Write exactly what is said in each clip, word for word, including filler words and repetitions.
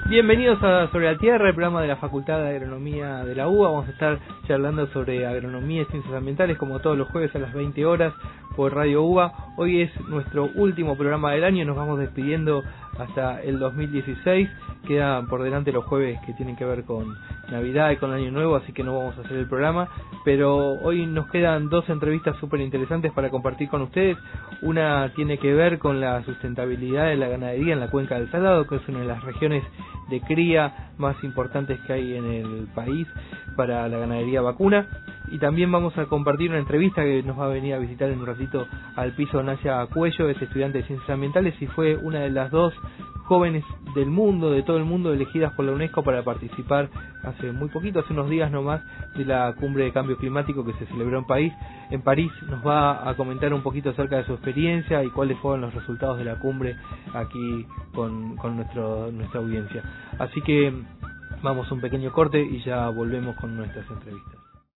Bienvenidos a Sobre la Tierra, el programa de la Facultad de Agronomía de la U B A. Vamos a estar charlando sobre agronomía y ciencias ambientales como todos los jueves a las veinte horas por Radio U B A. Hoy es nuestro último programa del año, nos vamos despidiendo hasta el dos mil dieciséis. Quedan por delante los jueves que tienen que ver con Navidad y con Año Nuevo, así que no vamos a hacer el programa. Pero hoy nos quedan dos entrevistas súper interesantes para compartir con ustedes. Una tiene que ver con la sustentabilidad de la ganadería en la Cuenca del Salado, que es una de las regiones de cría más importantes que hay en el país para la ganadería vacuna. Y también vamos a compartir una entrevista que nos va a venir a visitar en un ratito al piso Nacia Cuello, es estudiante de Ciencias Ambientales y fue una de las dos jóvenes del mundo, de todo el mundo, elegidas por la UNESCO para participar hace muy poquito, hace unos días nomás, de la cumbre de cambio climático que se celebró en París. En París nos va a comentar un poquito acerca de su experiencia y cuáles fueron los resultados de la cumbre aquí con, con nuestro, nuestra audiencia. Así que vamos a un pequeño corte y ya volvemos con nuestras entrevistas.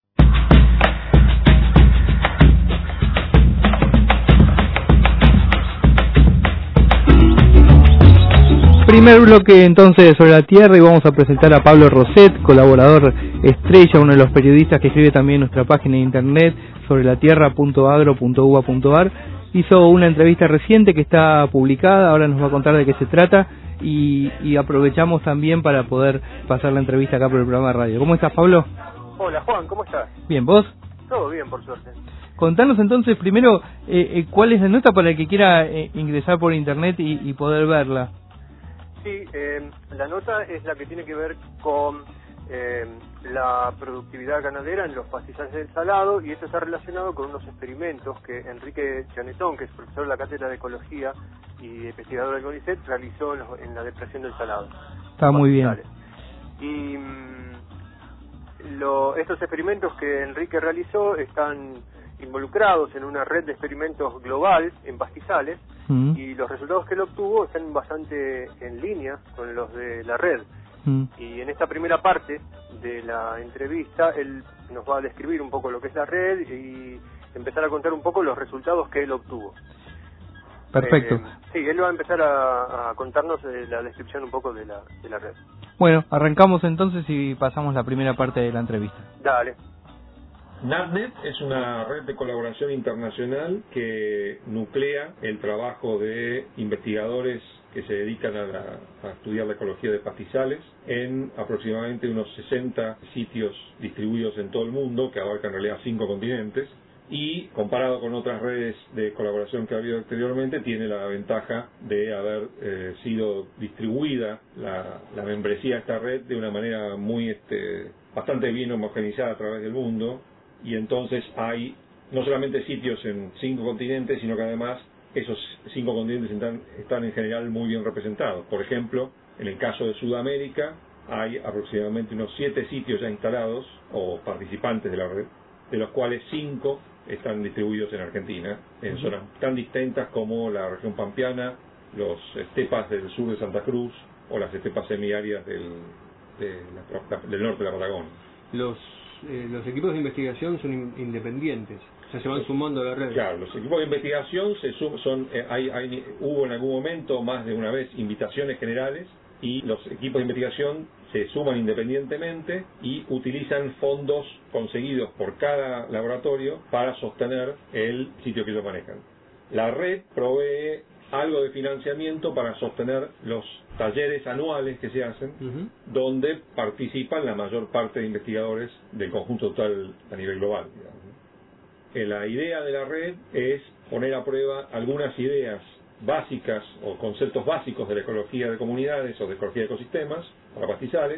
Primer bloque entonces Sobre la Tierra, y vamos a presentar a Pablo Roset, colaborador estrella, uno de los periodistas que escribe también en nuestra página de internet sobre la tierra punto agro punto u b a punto a r. Hizo una entrevista reciente que está publicada, ahora nos va a contar de qué se trata y, y aprovechamos también para poder pasar la entrevista acá por el programa de radio. ¿Cómo estás, Pablo? Hola, Juan, ¿cómo estás? Bien, ¿vos? Todo bien, por suerte. Contanos entonces primero eh, eh, cuál es la nota para el que quiera eh, ingresar por internet y, y poder verla. Sí, eh, la nota es la que tiene que ver con eh, la productividad ganadera en los pastizales del Salado, y esto está relacionado con unos experimentos que Enrique Chanetón, que es profesor de la Cátedra de Ecología y investigador del CONICET, realizó en, los, en la depresión del Salado. Está muy bien. Y mmm, lo, estos experimentos que Enrique realizó están involucrados en una red de experimentos global en pastizales, mm. y los resultados que él obtuvo están bastante en línea con los de la red. Mm. Y en esta primera parte de la entrevista él nos va a describir un poco lo que es la red y empezar a contar un poco los resultados que él obtuvo. Perfecto. Eh, sí, él va a empezar a, a contarnos eh, la descripción un poco de la, de la red. Bueno, arrancamos entonces y pasamos la primera parte de la entrevista. Dale. NatNet es una red de colaboración internacional que nuclea el trabajo de investigadores que se dedican a, la, a estudiar la ecología de pastizales en aproximadamente unos sesenta sitios distribuidos en todo el mundo, que abarcan en realidad cinco continentes, y comparado con otras redes de colaboración que ha habido anteriormente, tiene la ventaja de haber eh, sido distribuida la, la membresía de esta red de una manera muy este, bastante bien homogeneizada a través del mundo. Y entonces hay no solamente sitios en cinco continentes, sino que además esos cinco continentes están, están en general muy bien representados. Por ejemplo, en el caso de Sudamérica hay aproximadamente unos siete sitios ya instalados o participantes de la red, de los cuales cinco están distribuidos en Argentina, en zonas tan distintas como la región pampeana, los estepas del sur de Santa Cruz o las estepas semiáridas del, de la, del norte de la Patagonia. Los Eh, los equipos de investigación son in, independientes, o sea, se van sumando a la red. Claro, los equipos de investigación se sum, son, eh, hay, hay, hubo en algún momento más de una vez invitaciones generales, y los equipos de investigación se suman independientemente y utilizan fondos conseguidos por cada laboratorio para sostener el sitio que ellos manejan. La red provee algo de financiamiento para sostener los talleres anuales que se hacen, uh-huh. donde participan la mayor parte de investigadores del conjunto total a nivel global, digamos. Eh, la idea de la red es poner a prueba algunas ideas básicas o conceptos básicos de la ecología de comunidades o de ecología de ecosistemas para pastizales,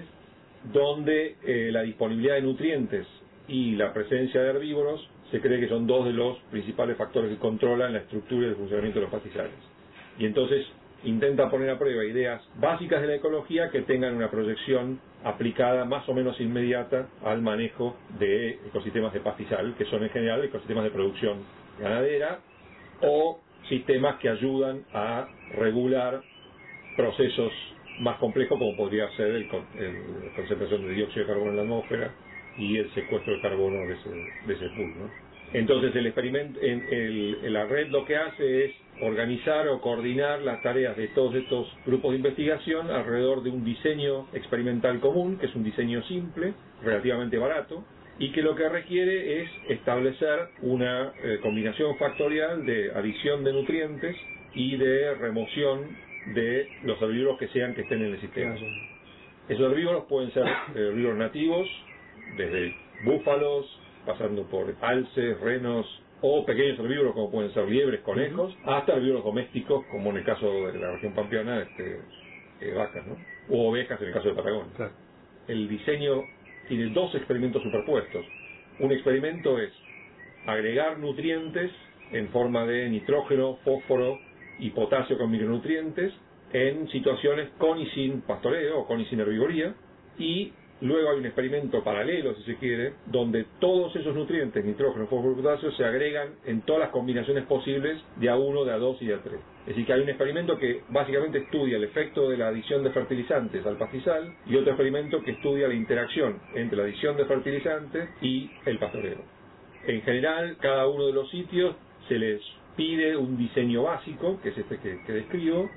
donde eh, la disponibilidad de nutrientes y la presencia de herbívoros se cree que son dos de los principales factores que controlan la estructura y el funcionamiento de los pastizales. Y entonces intenta poner a prueba ideas básicas de la ecología que tengan una proyección aplicada más o menos inmediata al manejo de ecosistemas de pastizal, que son en general ecosistemas de producción ganadera o sistemas que ayudan a regular procesos más complejos, como podría ser el, el, la concentración de dióxido de carbono en la atmósfera y el secuestro de carbono de ese, de ese pool, ¿no? Entonces el experimento, en, el, en la red lo que hace es organizar o coordinar las tareas de todos estos grupos de investigación alrededor de un diseño experimental común, que es un diseño simple, relativamente barato, y que lo que requiere es establecer una eh, combinación factorial de adición de nutrientes y de remoción de los herbívoros que sean que estén en el sistema. Esos herbívoros pueden ser herbívoros nativos, desde búfalos, pasando por alces, renos, o pequeños herbívoros como pueden ser liebres, conejos, uh-huh. hasta herbívoros domésticos, como en el caso de la región pampeana, este, eh, vacas, ¿no? O ovejas en el caso de Patagonia. Claro. El diseño tiene dos experimentos superpuestos. Un experimento es agregar nutrientes en forma de nitrógeno, fósforo y potasio con micronutrientes en situaciones con y sin pastoreo o con y sin herbivoría, y luego hay un experimento paralelo, si se quiere, donde todos esos nutrientes, nitrógeno, fósforo y potasio, se agregan en todas las combinaciones posibles de A uno, de A dos y de A tres. Es decir, que hay un experimento que básicamente estudia el efecto de la adición de fertilizantes al pastizal, y otro experimento que estudia la interacción entre la adición de fertilizantes y el pastoreo. En general, cada uno de los sitios se les pide un diseño básico, que es este que, que describo,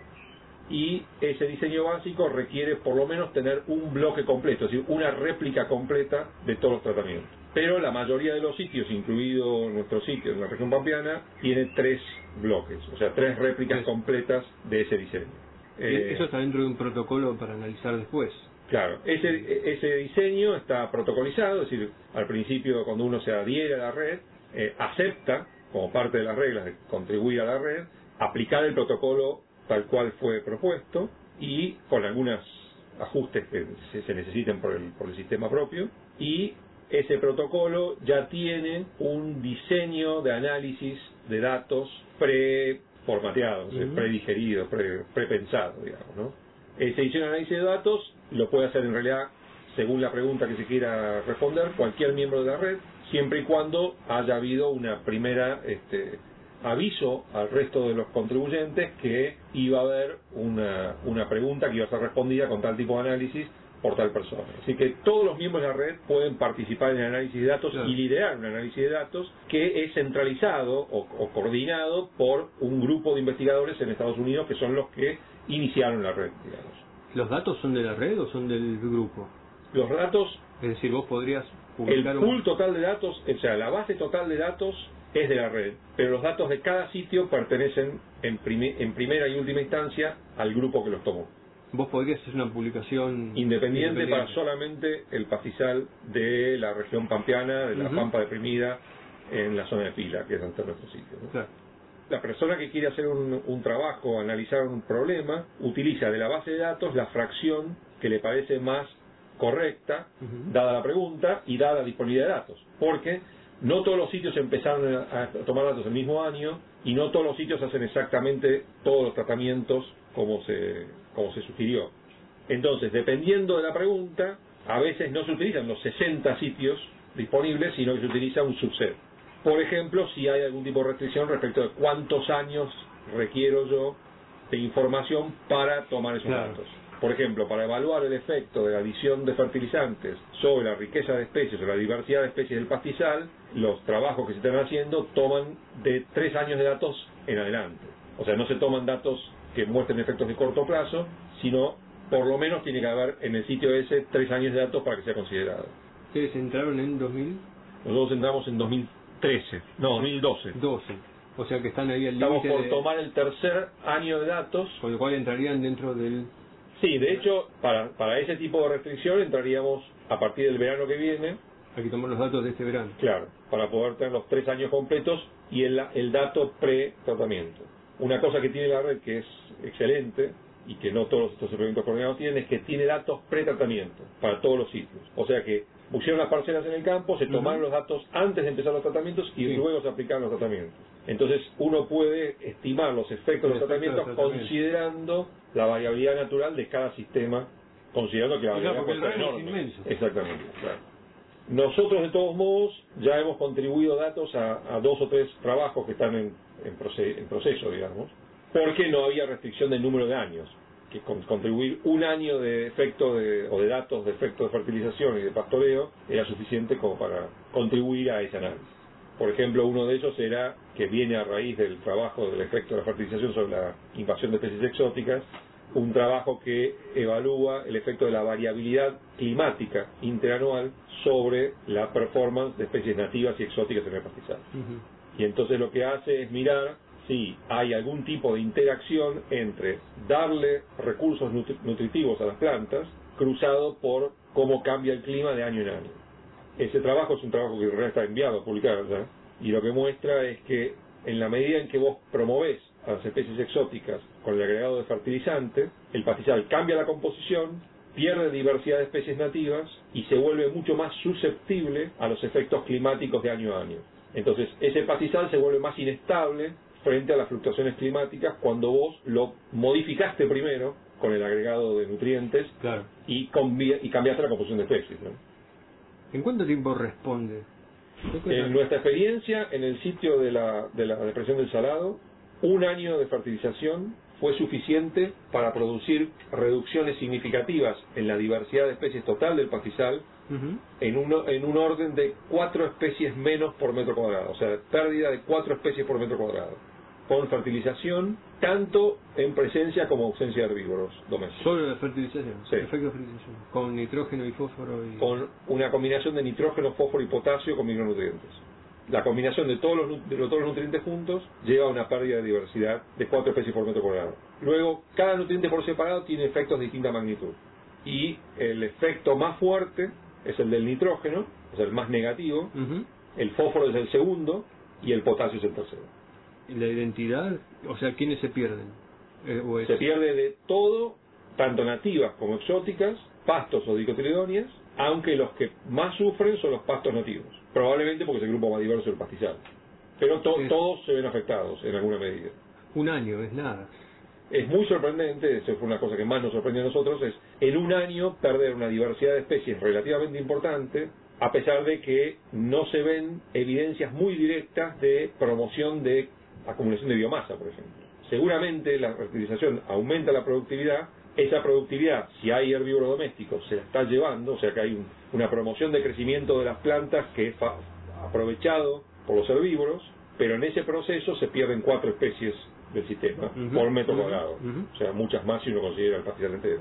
y ese diseño básico requiere por lo menos tener un bloque completo, es decir, una réplica completa de todos los tratamientos. Pero la mayoría de los sitios, incluido nuestro sitio en la región pampeana, tiene tres bloques, o sea, tres réplicas completas de ese diseño. Eh, Eso está dentro de un protocolo para analizar después. Claro, ese, ese diseño está protocolizado, es decir, al principio cuando uno se adhiere a la red, eh, acepta, como parte de las reglas de contribuir a la red, aplicar el protocolo tal cual fue propuesto y con algunos ajustes que se, se necesiten por el, por el sistema propio, y ese protocolo ya tiene un diseño de análisis de datos preformateados, uh-huh. predigeridos, pre, prepensados, digamos, ¿no? Ese diseño de análisis de datos lo puede hacer en realidad, según la pregunta que se quiera responder, cualquier miembro de la red, siempre y cuando haya habido una primera este, aviso al resto de los contribuyentes que iba a haber una, una pregunta que iba a ser respondida con tal tipo de análisis por tal persona. Así que todos los miembros de la red pueden participar en el análisis de datos, claro, y liderar un análisis de datos que es centralizado o, o coordinado por un grupo de investigadores en Estados Unidos que son los que iniciaron la red, digamos. ¿Los datos son de la red o son del grupo? Los datos, es decir, vos podrías publicar el pool un... total de datos, o sea, la base total de datos es de la red, pero los datos de cada sitio pertenecen en, prime, en primera y última instancia al grupo que los tomó. ¿Vos podrías hacer una publicación independiente, independiente para solamente el pastizal de la región pampeana, de la uh-huh. pampa deprimida en la zona de Pila, que es donde está nuestro sitio, ¿no? Claro. La persona que quiere hacer un, un trabajo, analizar un problema, utiliza de la base de datos la fracción que le parece más correcta, uh-huh. dada la pregunta y dada la disponibilidad de datos, porque no todos los sitios empezaron a, a tomar datos el mismo año y no todos los sitios hacen exactamente todos los tratamientos como se, como se sugirió. Entonces, dependiendo de la pregunta, a veces no se utilizan los sesenta sitios disponibles, sino que se utiliza un subset. Por ejemplo, si hay algún tipo de restricción respecto de cuántos años requiero yo de información para tomar esos claro. datos. Por ejemplo, para evaluar el efecto de la adición de fertilizantes sobre la riqueza de especies o la diversidad de especies del pastizal, los trabajos que se están haciendo toman de tres años de datos en adelante. O sea, no se toman datos que muestren efectos de corto plazo, sino por lo menos tiene que haber en el sitio ese tres años de datos para que sea considerado. ¿Ustedes entraron en dos mil? Nosotros entramos en dos mil trece, no, dos mil doce. doce. O sea que están ahí al límite. Estamos por de... tomar el tercer año de datos. Con lo cual entrarían dentro del... Sí, de hecho, para, para ese tipo de restricción entraríamos a partir del verano que viene. Aquí tomamos los datos de este verano. Claro, para poder tener los tres años completos y el, el dato pre-tratamiento. Una cosa que tiene la red que es excelente y que no todos estos experimentos coordinados tienen es que tiene datos pre-tratamiento para todos los sitios. O sea que pusieron las parcelas en el campo, se tomaron uh-huh. los datos antes de empezar los tratamientos y sí. luego se aplicaron los tratamientos. Entonces uno puede estimar los efectos de los tratamientos tratamiento. considerando la variabilidad natural de cada sistema, considerando que la variabilidad puede ser enorme. Exactamente, claro. Nosotros de todos modos ya hemos contribuido datos a, a dos o tres trabajos que están en, en, proce, en proceso, digamos, porque no había restricción del número de años. Que con contribuir un año de efecto de, o de datos de efecto de fertilización y de pastoreo era suficiente como para contribuir a ese análisis. Por ejemplo, uno de ellos era, que viene a raíz del trabajo del efecto de la fertilización sobre la invasión de especies exóticas, un trabajo que evalúa el efecto de la variabilidad climática interanual sobre la performance de especies nativas y exóticas en el pastizal. Uh-huh. Y entonces lo que hace es mirar si hay algún tipo de interacción entre darle recursos nutri- nutritivos a las plantas cruzado por cómo cambia el clima de año en año. Ese trabajo es un trabajo que en realidad está enviado a publicar ya, y lo que muestra es que en la medida en que vos promovés a las especies exóticas con el agregado de fertilizante, el pastizal cambia la composición, pierde diversidad de especies nativas y se vuelve mucho más susceptible a los efectos climáticos de año a año. Entonces ese pastizal se vuelve más inestable frente a las fluctuaciones climáticas cuando vos lo modificaste primero con el agregado de nutrientes, claro, y, combi- y cambiaste la composición de especies, ¿no? ¿En cuánto tiempo responde? En nuestra experiencia, en el sitio de la, de la depresión del Salado, un año de fertilización fue suficiente para producir reducciones significativas en la diversidad de especies total del pastizal, uh-huh, en, uno, en un orden de cuatro especies menos por metro cuadrado, o sea, pérdida de cuatro especies por metro cuadrado, con fertilización, tanto en presencia como ausencia de herbívoros domésticos. ¿Solo la fertilización? Sí. Efecto de fertilización. ¿Con nitrógeno y fósforo? Y... Con una combinación de nitrógeno, fósforo y potasio con micronutrientes. La combinación de todos los, de todos los nutrientes juntos lleva a una pérdida de diversidad de cuatro especies por metro cuadrado. Luego, cada nutriente por separado tiene efectos de distinta magnitud. Y el efecto más fuerte es el del nitrógeno, es el más negativo, uh-huh, el fósforo es el segundo y el potasio es el tercero. ¿Y la identidad? O sea, ¿quiénes se pierden? Eh, ¿o es... Se pierde de todo, tanto nativas como exóticas, pastos o dicotiledóneas, aunque los que más sufren son los pastos nativos, probablemente porque es el grupo más diverso del pastizal. Pero to- es... todos se ven afectados en alguna medida. Un año, es nada. Es muy sorprendente, eso fue una cosa que más nos sorprendió a nosotros, es en un año perder una diversidad de especies relativamente importante, a pesar de que no se ven evidencias muy directas de promoción de acumulación de biomasa, por ejemplo. Seguramente la fertilización aumenta la productividad, esa productividad, si hay herbívoro doméstico, se la está llevando, o sea que hay un, una promoción de crecimiento de las plantas que es fa- aprovechado por los herbívoros, pero en ese proceso se pierden cuatro especies del sistema, uh-huh, por metro uh-huh, cuadrado, uh-huh, o sea, muchas más si uno considera el pastizal entero.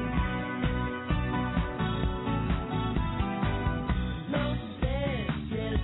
No sé si el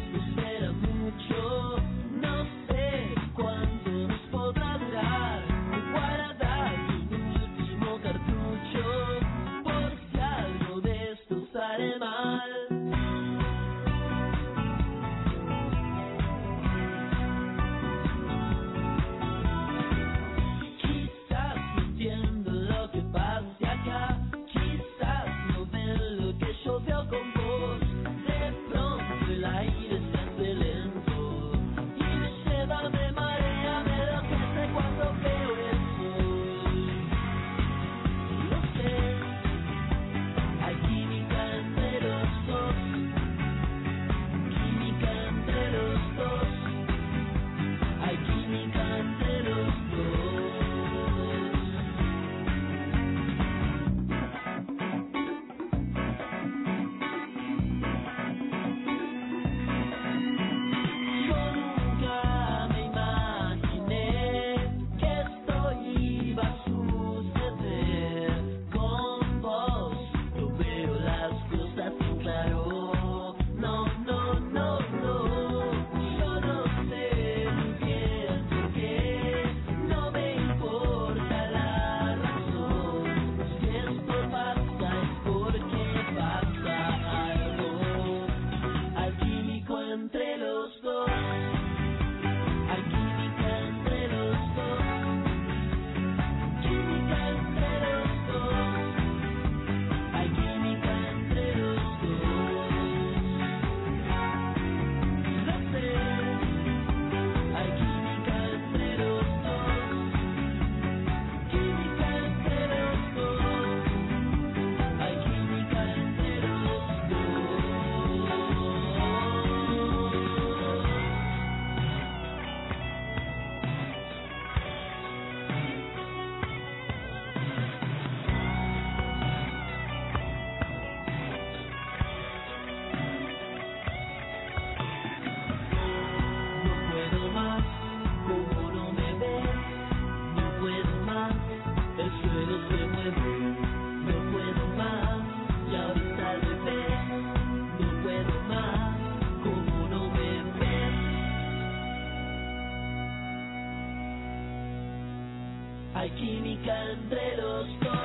Hay química entre los dos.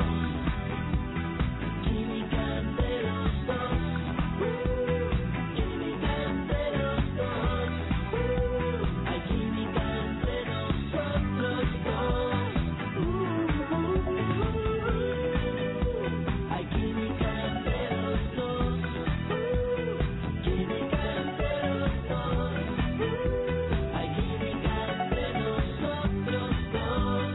Química entre los dos. Química entre los dos. Hay química entre nosotros dos. Hay química entre los dos. Química entre los dos. Hay química entre nosotros dos.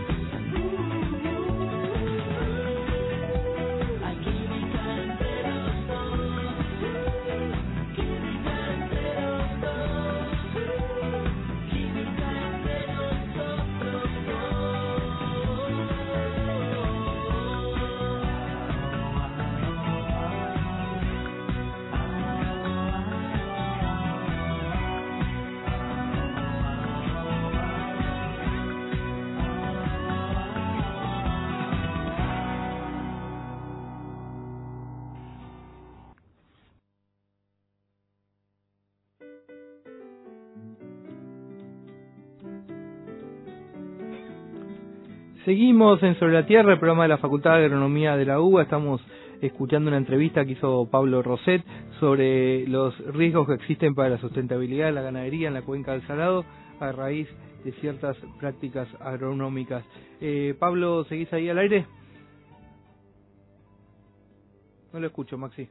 Hay química entre los dos. Química entre los dos. Química entre nosotros Seguimos en Sobre la Tierra, el programa de la Facultad de Agronomía de la U B A. Estamos escuchando una entrevista que hizo Pablo Roset sobre los riesgos que existen para la sustentabilidad de la ganadería en la cuenca del Salado a raíz de ciertas prácticas agronómicas. Eh, Pablo, ¿seguís ahí al aire? No lo escucho, Maxi.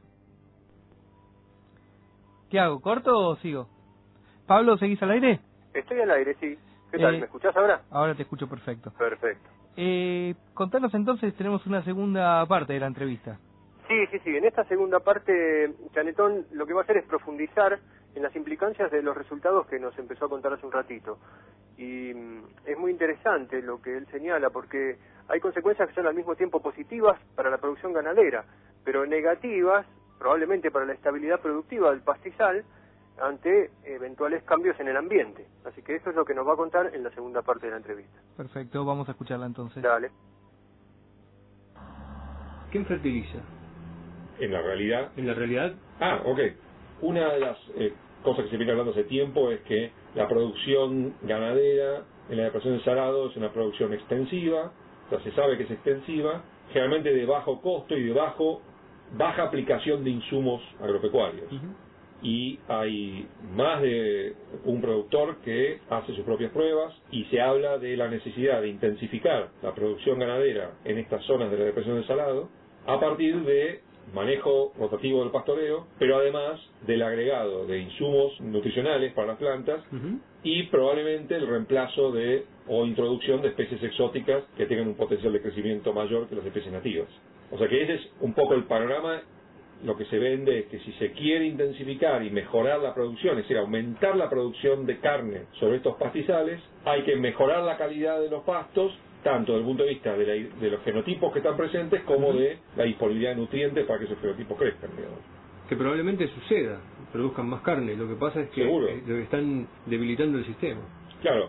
¿Qué hago? ¿Corto o sigo? Pablo, ¿seguís al aire? Estoy al aire, sí. ¿Qué tal? Eh, ¿Me escuchás ahora? Ahora te escucho perfecto. Perfecto. Eh, contanos entonces, tenemos una segunda parte de la entrevista. Sí, sí, sí. En esta segunda parte, Chanetón lo que va a hacer es profundizar en las implicancias de los resultados que nos empezó a contar hace un ratito. Y mm, es muy interesante lo que él señala, porque hay consecuencias que son al mismo tiempo positivas para la producción ganadera, pero negativas probablemente para la estabilidad productiva del pastizal ante eventuales cambios en el ambiente. Así que esto es lo que nos va a contar en la segunda parte de la entrevista. Perfecto, vamos a escucharla entonces. Dale. ¿Quién fertiliza? En la realidad... ¿En la realidad? Ah, ok. Una de las eh, cosas que se viene hablando hace tiempo es que la producción ganadera en la depresión del Salado es una producción extensiva, o sea, se sabe que es extensiva, generalmente de bajo costo y de bajo, baja aplicación de insumos agropecuarios. Uh-huh. Y hay más de un productor que hace sus propias pruebas y se habla de la necesidad de intensificar la producción ganadera en estas zonas de la depresión del Salado a partir de manejo rotativo del pastoreo, pero además del agregado de insumos nutricionales para las plantas uh-huh. y probablemente el reemplazo de o introducción de especies exóticas que tengan un potencial de crecimiento mayor que las especies nativas. O sea que ese es un poco el panorama. Lo que se vende es que si se quiere intensificar y mejorar la producción, es decir, aumentar la producción de carne sobre estos pastizales, hay que mejorar la calidad de los pastos, tanto desde el punto de vista de, la, de los genotipos que están presentes, como uh-huh. de la disponibilidad de nutrientes para que esos genotipos crezcan, digamos. Que probablemente suceda, produzcan más carne, lo que pasa es que, eh, lo que están debilitando el sistema. Claro,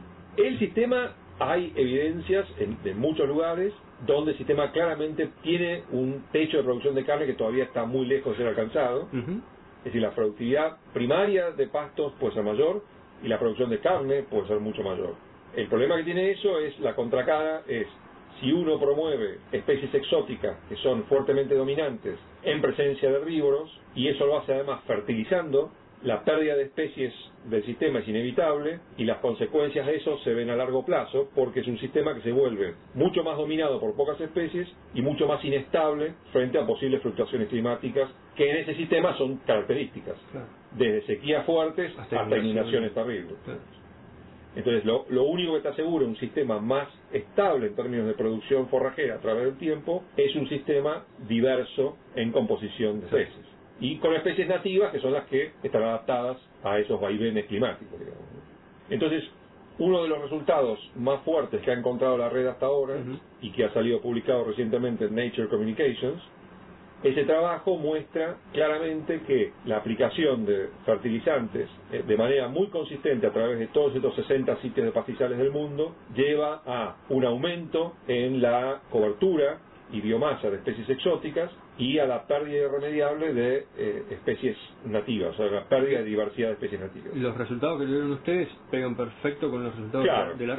el sistema, hay evidencias en, en muchos lugares donde el sistema claramente tiene un techo de producción de carne que todavía está muy lejos de ser alcanzado. Uh-huh. Es decir, la productividad primaria de pastos puede ser mayor y la producción de carne puede ser mucho mayor. El problema que tiene eso es, la contracara es, si uno promueve especies exóticas que son fuertemente dominantes en presencia de herbívoros, y eso lo hace además fertilizando, la pérdida de especies del sistema es inevitable y las consecuencias de eso se ven a largo plazo, porque es un sistema que se vuelve mucho más dominado por pocas especies y mucho más inestable frente a posibles fluctuaciones climáticas que en ese sistema son características, claro. Desde sequías fuertes hasta, hasta inundaciones terribles. Claro. Entonces lo, lo único que te asegura un sistema más estable en términos de producción forrajera a través del tiempo es un sistema diverso en composición de especies. Y con especies nativas que son las que están adaptadas a esos vaivenes climáticos, digamos. Entonces, uno de los resultados más fuertes que ha encontrado la red hasta ahora, uh-huh. y que ha salido publicado recientemente en Nature Communications, ese trabajo muestra claramente que la aplicación de fertilizantes eh, de manera muy consistente a través de todos estos sesenta sitios de pastizales del mundo lleva a un aumento en la cobertura y biomasa de especies exóticas y a la pérdida irremediable de eh, especies nativas, o sea, la pérdida de diversidad de especies nativas. Los resultados que tuvieron ustedes pegan perfecto con los resultados claro, de la red.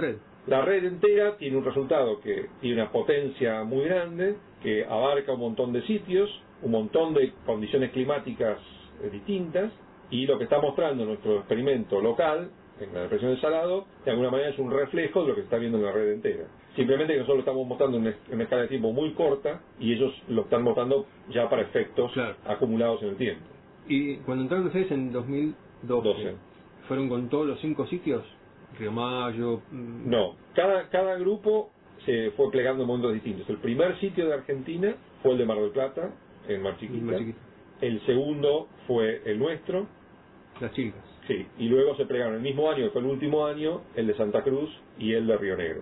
La red entera tiene un resultado que tiene una potencia muy grande, que abarca un montón de sitios, un montón de condiciones climáticas eh, distintas, y lo que está mostrando nuestro experimento local, en la depresión del Salado, de alguna manera es un reflejo de lo que se está viendo en la red entera. Simplemente que nosotros lo estamos mostrando en una, en una escala de tiempo muy corta, y ellos lo están mostrando ya para efectos claro. acumulados en el tiempo. Y cuando entraron ustedes en dos mil doce, doce. ¿fueron con todos los cinco sitios? Río Mayo... Mmm... No, cada, cada grupo se fue plegando en momentos distintos. El primer sitio de Argentina fue el de Mar del Plata, en Mar Chiquita. Mar Chiquita. El segundo fue el nuestro. Las Chicas. Sí, y luego se plegaron el mismo año, que fue el último año, el de Santa Cruz y el de Río Negro.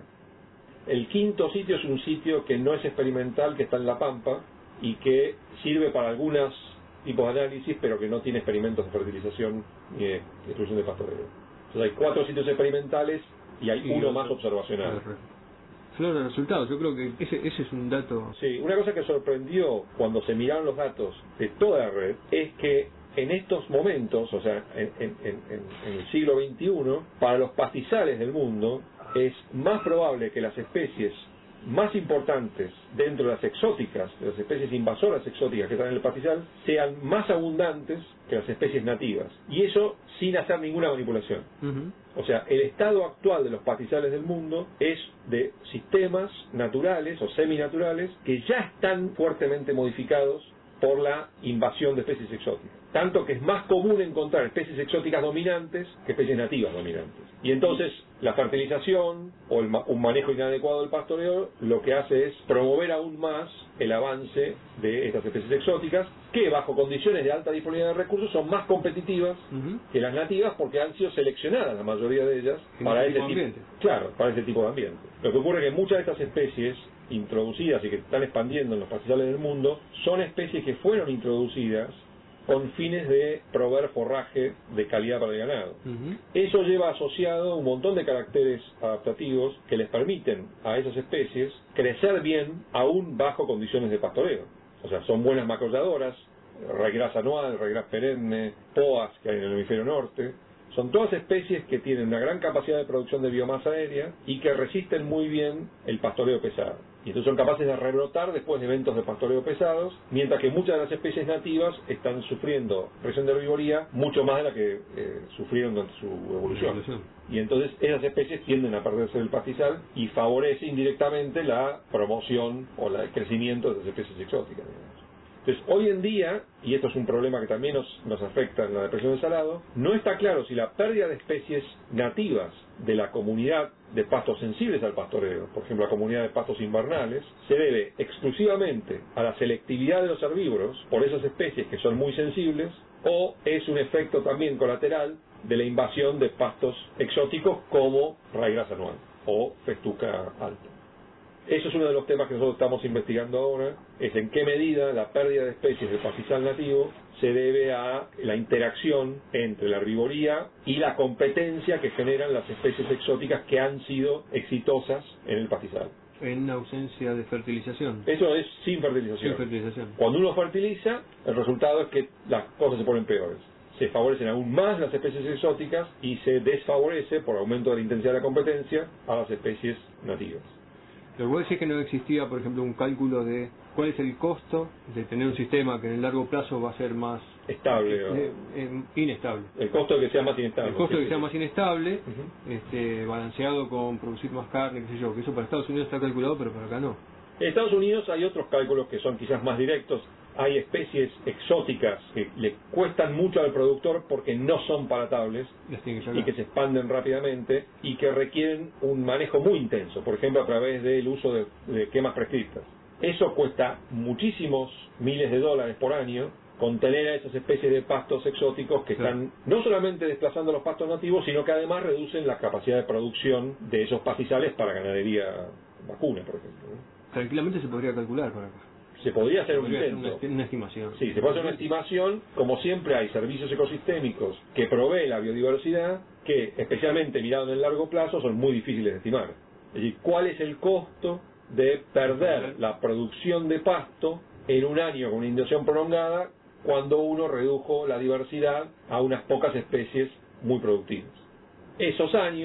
El quinto sitio es un sitio que no es experimental, que está en La Pampa, y que sirve para algunos tipos de análisis, pero que no tiene experimentos de fertilización ni de destrucción de pastoreo. Entonces hay cuatro sitios experimentales y hay y uno otro, más observacional. Flor de resultados, yo creo que ese, ese es un dato... Sí, una cosa que sorprendió cuando se miraron los datos de toda la red es que en estos momentos, o sea, en, en, en, en el siglo veintiuno, para los pastizales del mundo es más probable que las especies más importantes dentro de las exóticas, de las especies invasoras exóticas que están en el pastizal, sean más abundantes que las especies nativas. Y eso sin hacer ninguna manipulación. Uh-huh. O sea, el estado actual de los pastizales del mundo es de sistemas naturales o seminaturales que ya están fuertemente modificados por la invasión de especies exóticas. Tanto que es más común encontrar especies exóticas dominantes que especies nativas dominantes. Y entonces la fertilización o el ma- un manejo inadecuado del pastoreo lo que hace es promover aún más el avance de estas especies exóticas, que bajo condiciones de alta disponibilidad de recursos son más competitivas uh-huh. que las nativas, porque han sido seleccionadas la mayoría de ellas en para ese ese tipo tipo, de ambiente. claro, para ese tipo de ambiente. Lo que ocurre es que muchas de estas especies introducidas y que están expandiendo en los pastizales del mundo son especies que fueron introducidas con fines de proveer forraje de calidad para el ganado. Uh-huh. Eso lleva asociado un montón de caracteres adaptativos que les permiten a esas especies crecer bien aún bajo condiciones de pastoreo. O sea, son buenas macrolladoras, regras anual, regras perenne, poas que hay en el hemisferio norte. Son todas especies que tienen una gran capacidad de producción de biomasa aérea y que resisten muy bien el pastoreo pesado. Y entonces son capaces de rebrotar después de eventos de pastoreo pesados, mientras que muchas de las especies nativas están sufriendo presión de herbivoría mucho más de la que eh, sufrieron durante su evolución. evolución. Y entonces esas especies tienden a perderse del pastizal y favorece indirectamente la promoción o la, el crecimiento de las especies exóticas, digamos. Entonces, hoy en día, y esto es un problema que también nos, nos afecta en la depresión del Salado, no está claro si la pérdida de especies nativas de la comunidad de pastos sensibles al pastoreo, por ejemplo la comunidad de pastos invernales, se debe exclusivamente a la selectividad de los herbívoros por esas especies que son muy sensibles, o es un efecto también colateral de la invasión de pastos exóticos como raigrasa anual o festuca alta. Eso es uno de los temas que nosotros estamos investigando ahora, es en qué medida la pérdida de especies del pastizal nativo se debe a la interacción entre la herbivoría y la competencia que generan las especies exóticas que han sido exitosas en el pastizal. En ausencia de fertilización. Eso es sin fertilización. Sin fertilización. Cuando uno fertiliza, el resultado es que las cosas se ponen peores. Se favorecen aún más las especies exóticas y se desfavorece, por aumento de la intensidad de la competencia, a las especies nativas. Pero vos decís que no existía, por ejemplo, un cálculo de cuál es el costo de tener un sistema que en el largo plazo va a ser más estable, eh, eh, eh, inestable. El costo de que sea más inestable. El costo de que sí, sea sí. más inestable, Uh-huh. este, balanceado con producir más carne, qué sé yo, que eso para Estados Unidos está calculado, pero para acá no. En Estados Unidos hay otros cálculos que son quizás más directos. Hay especies exóticas que le cuestan mucho al productor porque no son palatables Las tiene que y sacar. que se expanden rápidamente y que requieren un manejo muy intenso, por ejemplo a través del uso de, de quemas prescriptas. Eso cuesta muchísimos miles de dólares por año, contener a esas especies de pastos exóticos que Claro. están no solamente desplazando los pastos nativos, sino que además reducen la capacidad de producción de esos pastizales para ganadería vacuna, por ejemplo, ¿no? Tranquilamente se podría calcular para acá. Se podría hacer un Podría ser intento. una, una estimación. Sí, se puede hacer una estimación. Como siempre hay servicios ecosistémicos que proveen la biodiversidad que, especialmente mirado en el largo plazo, son muy difíciles de estimar. Es decir, ¿cuál es el costo de perder la producción de pasto en un año con una inundación prolongada cuando uno redujo la diversidad a unas pocas especies muy productivas? Esos años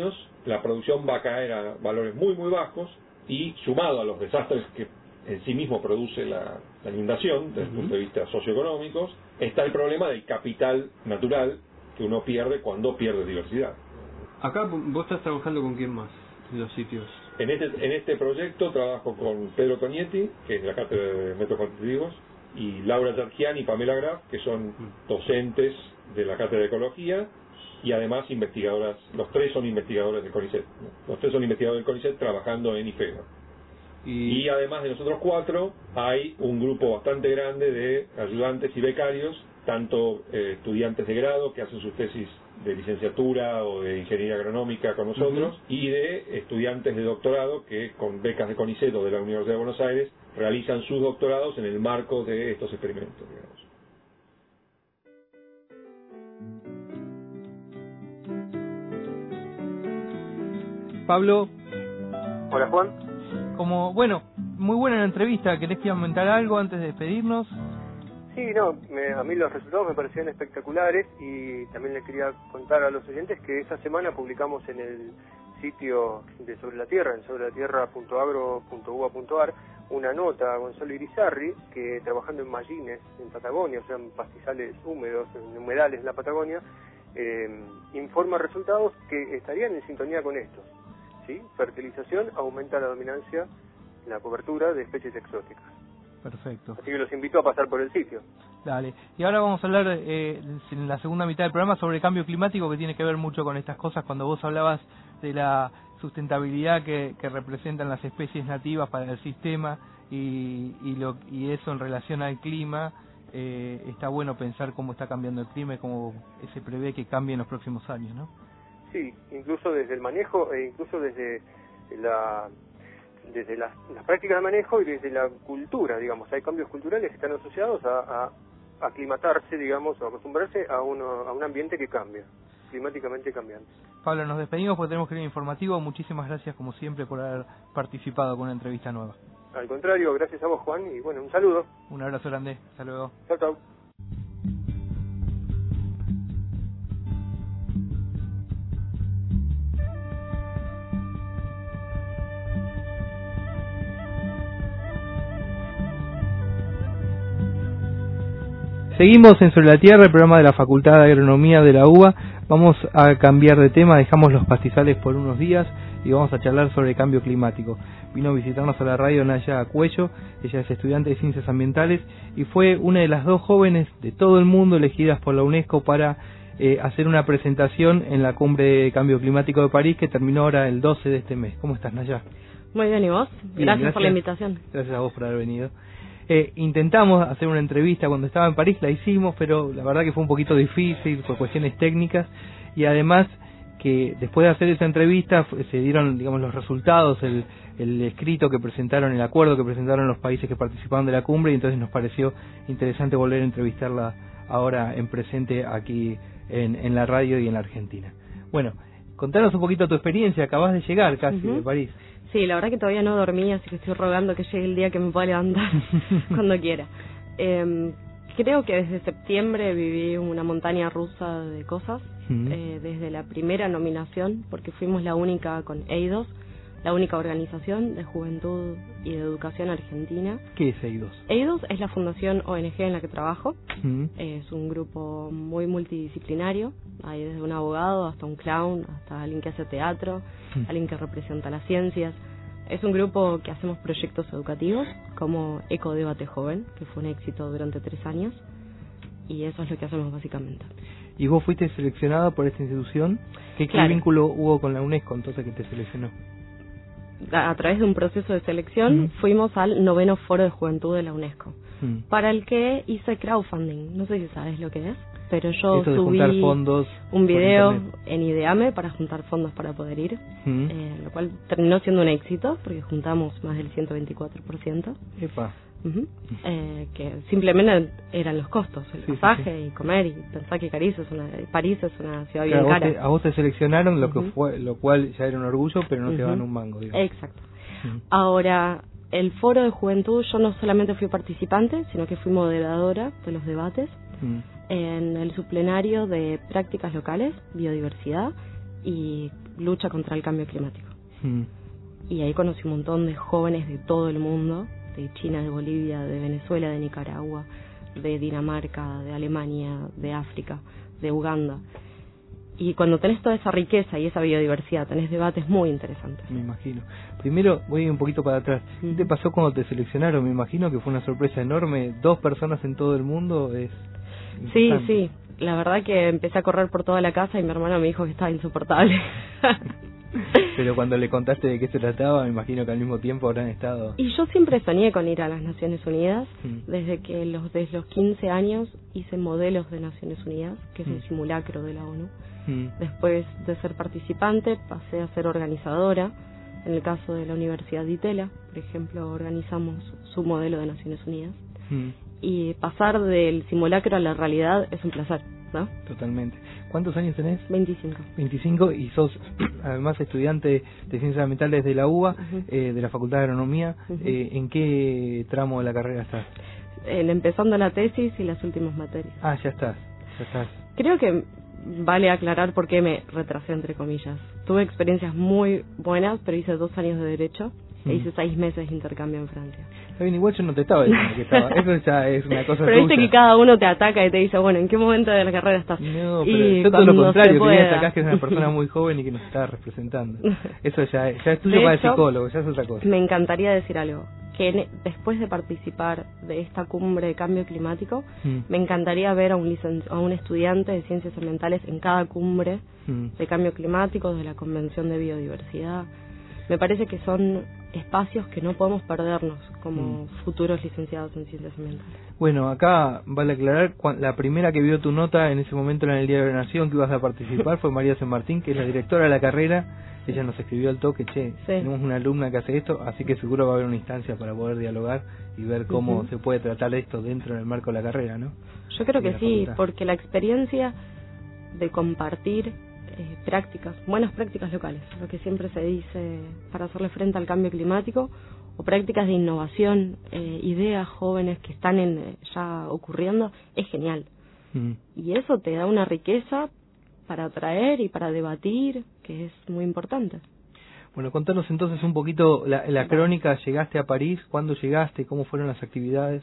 la producción va a caer a valores muy muy bajos, y sumado a los desastres que en sí mismo produce la, la inundación desde el punto de vista socioeconómicos, está el problema del capital natural que uno pierde cuando pierde diversidad. Acá vos estás trabajando con quién más en los sitios. En este, en este proyecto trabajo con Pedro Cognetti, que es de la Cátedra de Métodos Cuantitativos, y Laura Tarchiani y Pamela Graf, que son docentes de la Cátedra de Ecología, y además investigadoras. Los tres son investigadores del CONICET. Los tres son investigadores del CONICET trabajando en IFEMA. Y, y además de nosotros cuatro, hay un grupo bastante grande de ayudantes y becarios, tanto eh, estudiantes de grado que hacen sus tesis de licenciatura o de ingeniería agronómica con nosotros, uh-huh. y de estudiantes de doctorado que con becas de CONICET o de la Universidad de Buenos Aires realizan sus doctorados en el marco de estos experimentos, digamos. Pablo. Hola, Juan. Como, bueno, muy buena la entrevista. ¿Querés que aumentar algo antes de despedirnos? Sí, no, me, a mí los resultados me parecían espectaculares, y también le quería contar a los oyentes que esta semana publicamos en el sitio de Sobre la Tierra, en sobre la tierra punto agro punto u a punto a r, una nota a Gonzalo Irizarry, que trabajando en mallines, en Patagonia, o sea, en pastizales húmedos, en humedales en la Patagonia, eh, informa resultados que estarían en sintonía con estos. ¿Sí? Fertilización aumenta la dominancia en la cobertura de especies exóticas. Perfecto. Así que los invito a pasar por el sitio. Dale. Y ahora vamos a hablar eh, en la segunda mitad del programa sobre cambio climático, que tiene que ver mucho con estas cosas. Cuando vos hablabas de la sustentabilidad que, que representan las especies nativas para el sistema y, y, lo, y eso en relación al clima, eh, está bueno pensar cómo está cambiando el clima y cómo se prevé que cambie en los próximos años, ¿no? Sí, incluso desde el manejo e incluso desde la desde las, las prácticas de manejo y desde la cultura, digamos. Hay cambios culturales que están asociados a, a aclimatarse, digamos, o acostumbrarse a, uno, a un ambiente que cambia, climáticamente cambiante. Pablo, nos despedimos porque tenemos que ir a informativo. Muchísimas gracias, como siempre, por haber participado con una entrevista nueva. Al contrario, gracias a vos, Juan, y bueno, un saludo. Un abrazo grande, hasta luego. Chao, chao. Seguimos en Sobre la Tierra, el programa de la Facultad de Agronomía de la U B A. Vamos a cambiar de tema, dejamos los pastizales por unos días y vamos a charlar sobre el cambio climático. Vino a visitarnos a la radio Naya Cuello, ella es estudiante de Ciencias Ambientales y fue una de las dos jóvenes de todo el mundo elegidas por la UNESCO para eh, hacer una presentación en la Cumbre de Cambio Climático de París, que terminó ahora el doce de este mes. ¿Cómo estás, Naya? Muy bien, ¿y vos? Bien, gracias, gracias por la invitación. Gracias a vos por haber venido. Eh, intentamos hacer una entrevista cuando estaba en París, la hicimos, pero la verdad que fue un poquito difícil por cuestiones técnicas, y además que después de hacer esa entrevista se dieron, digamos, los resultados, el, el escrito que presentaron, el acuerdo que presentaron los países que participaron de la cumbre, y entonces nos pareció interesante volver a entrevistarla ahora en presente aquí en, en la radio y en la Argentina. Bueno, contanos un poquito tu experiencia, acabás de llegar casi uh-huh. de París. Sí, la verdad que todavía no dormí, así que estoy rogando que llegue el día que me pueda levantar cuando quiera. Eh, creo que desde septiembre viví una montaña rusa de cosas, uh-huh. eh, desde la primera nominación, porque fuimos la única con EIDOS, la única organización de juventud y de educación argentina. ¿Qué es EIDOS? EIDOS es la fundación O N G en la que trabajo, uh-huh. es un grupo muy multidisciplinario, hay desde un abogado hasta un clown, hasta alguien que hace teatro, uh-huh. alguien que representa las ciencias. Es un grupo que hacemos proyectos educativos como Ecodebate Joven, que fue un éxito durante tres años, y eso es lo que hacemos básicamente. ¿Y vos fuiste seleccionada por esta institución? ¿Qué, claro. ¿Qué vínculo hubo con la UNESCO entonces que te seleccionó? A, a través de un proceso de selección uh-huh. fuimos al noveno Foro de Juventud de la UNESCO, uh-huh. para el que hice crowdfunding. No sé si sabes lo que es, pero yo Esto de subí juntar fondos un video en Ideame para juntar fondos para poder ir, uh-huh. eh, lo cual terminó siendo un éxito porque juntamos más del ciento veinticuatro por ciento. Epa. Uh-huh. eh, que simplemente eran los costos, el sí, pasaje sí, sí. y comer, y pensar que París es una, París es una ciudad claro, bien cara. A vos, te, a vos te seleccionaron, lo uh-huh. que fue, lo cual ya era un orgullo, pero no uh-huh. te dan un mango, digamos. Exacto. Uh-huh. Ahora, el foro de juventud, yo no solamente fui participante, sino que fui moderadora de los debates uh-huh. en el subplenario de prácticas locales, biodiversidad y lucha contra el cambio climático. Mm. Y ahí conocí un montón de jóvenes de todo el mundo, de China, de Bolivia, de Venezuela, de Nicaragua, de Dinamarca, de Alemania, de África, de Uganda. Y cuando tenés toda esa riqueza y esa biodiversidad, tenés debates muy interesantes. Me imagino. Primero, voy un poquito para atrás. ¿Qué te pasó cuando te seleccionaron? Me imagino que fue una sorpresa enorme. Dos personas en todo el mundo es... Sí, importante. sí. La verdad que empecé a correr por toda la casa y mi hermano me dijo que estaba insoportable. Pero cuando le contaste de qué se trataba, me imagino que al mismo tiempo habrán estado... Y yo siempre soñé con ir a las Naciones Unidas. Mm. Desde que los, desde los quince años hice modelos de Naciones Unidas, que es el Mm. simulacro de la ONU. Mm. Después de ser participante pasé a ser organizadora. En el caso de la Universidad de Itela, por ejemplo, organizamos su modelo de Naciones Unidas. Mm. Y pasar del simulacro a la realidad es un placer, ¿no? Totalmente. ¿Cuántos años tenés? veinticinco. veinticinco, y sos además estudiante de Ciencias Ambientales de la U B A, Ujú. eh, de la Facultad de Agronomía. Ujú. eh, ¿En qué tramo de la carrera estás? En empezando la tesis y las últimas materias. Ah, ya estás, ya estás. Creo que vale aclarar por qué me retrasé, entre comillas. Tuve experiencias muy buenas, pero hice dos años de Derecho e Mm. hice seis meses de intercambio en Francia. Está bien, igual yo no te estaba diciendo que estaba. Eso ya es una cosa Pero viste tuya. que cada uno te ataca y te dice, bueno, ¿en qué momento de la carrera estás? No, Y pero yo todo lo cuando contrario, se que vienes pueda. acá que es una persona muy joven y que nos está representando. Eso ya, es- ya es tuyo De para el hecho, psicólogo, ya es otra cosa. Me encantaría decir algo, que en- después de participar de esta cumbre de cambio climático, Mm. me encantaría ver a un, licen- a un estudiante de ciencias ambientales en cada cumbre Mm. de cambio climático, de la Convención de Biodiversidad. Me parece que son espacios que no podemos perdernos como Mm. futuros licenciados en ciencias ambientales. Bueno, acá vale aclarar, cua- la primera que vio tu nota en ese momento en el Diario de la Nación que ibas a participar fue María San Martín, que es la directora de la carrera. Ella nos escribió al toque, che, tenemos una alumna que hace esto, así que seguro va a haber una instancia para poder dialogar y ver cómo Ujú. se puede tratar esto dentro del marco de la carrera, ¿no? Yo creo De que la sí, facultad. porque la experiencia de compartir eh, prácticas, buenas prácticas locales, lo que siempre se dice para hacerle frente al cambio climático, o prácticas de innovación, eh, ideas jóvenes que están en, eh, ya ocurriendo, es genial. Mm. Y eso te da una riqueza para atraer y para debatir, que es muy importante. Bueno, contanos entonces un poquito la, la crónica. ¿Llegaste a París? ¿Cuándo llegaste? ¿Cómo fueron las actividades?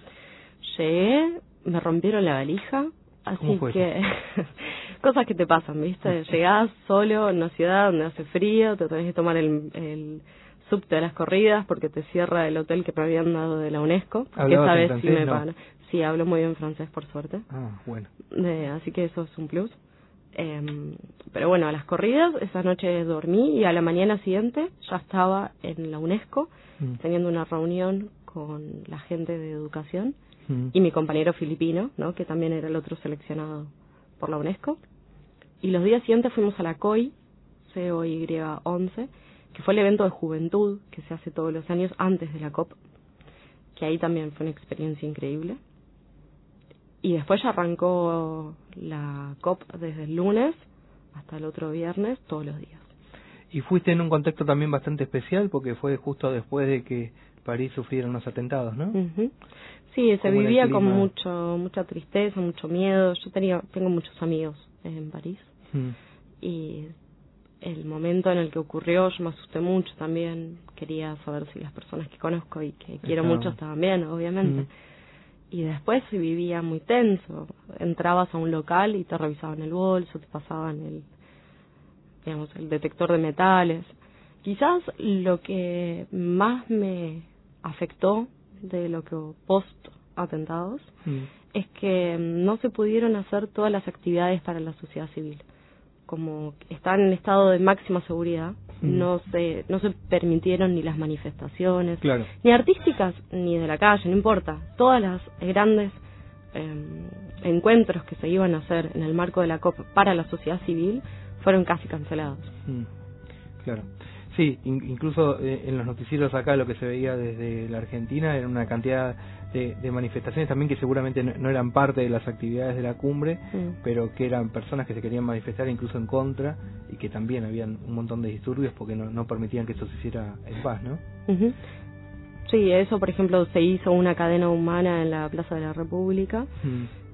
Llegué, me rompieron la valija, ¿Cómo así fue que cosas que te pasan, ¿viste? Llegás solo en una ciudad donde hace frío, te tenés que tomar el, el subte de las corridas porque te cierra el hotel que me habían dado de la UNESCO. Que ¿Hablabas esa en vez francés? sí me No. pagan. Sí, hablo muy bien francés, por suerte. Ah, bueno. Eh, así que eso es un plus. Eh, pero bueno, a las corridas, esa noche dormí y a la mañana siguiente ya estaba en la UNESCO Mm. teniendo una reunión con la gente de educación Mm. y mi compañero filipino, ¿no? Que también era el otro seleccionado por la UNESCO. Y los días siguientes fuimos a la C O I, C O Y once, que fue el evento de juventud que se hace todos los años antes de la COP, que ahí también fue una experiencia increíble. Y después ya arrancó la COP desde el lunes hasta el otro viernes, todos los días. Y fuiste en un contexto también bastante especial porque fue justo después de que París sufriera unos atentados, ¿no? Ujú. Sí, se ¿Cómo era el vivía clima? con mucho mucha tristeza, mucho miedo. Yo tenía tengo muchos amigos en París Mm. y el momento en el que ocurrió yo me asusté mucho también. Quería saber si las personas que conozco y que quiero Estaban- mucho estaban bien, obviamente. Mm. Y después se vivía muy tenso. Entrabas a un local y te revisaban el bolso, te pasaban el, digamos, el detector de metales. Quizás lo que más me afectó de lo que post atentados Mm. es que no se pudieron hacer todas las actividades para la sociedad civil. Como están en estado de máxima seguridad, Mm. no se no se permitieron ni las manifestaciones, Claro. ni artísticas, ni de la calle, no importa. Todas las grandes eh, encuentros que se iban a hacer en el marco de la COP para la sociedad civil fueron casi cancelados. Mm. Claro. Sí, in- incluso eh, en los noticieros acá lo que se veía desde la Argentina era una cantidad de, de manifestaciones también que seguramente no, no eran parte de las actividades de la cumbre, Mm. pero que eran personas que se querían manifestar incluso en contra y que también habían un montón de disturbios porque no, no permitían que eso se hiciera en paz, ¿no? Ujú. Sí, eso por ejemplo se hizo una cadena humana en la Plaza de la República Mm.